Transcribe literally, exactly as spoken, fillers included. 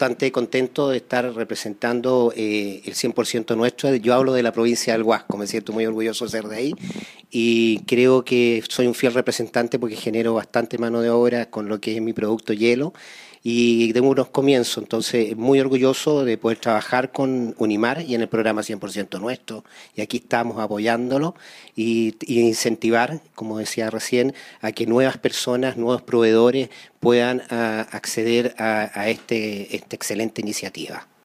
bastante contento de estar representando eh, el cien por ciento nuestro. Yo hablo de la provincia del Huasco, me siento muy orgulloso de ser de ahí y creo que soy un fiel representante porque genero bastante mano de obra con lo que es mi producto hielo y tengo unos comienzos, entonces muy orgulloso de poder trabajar con Unimar y en el programa cien por ciento nuestro, y aquí estamos apoyándolo y, y incentivar, como decía recién, a que nuevas personas, nuevos proveedores puedan a, acceder a, a este, esta excelente iniciativa.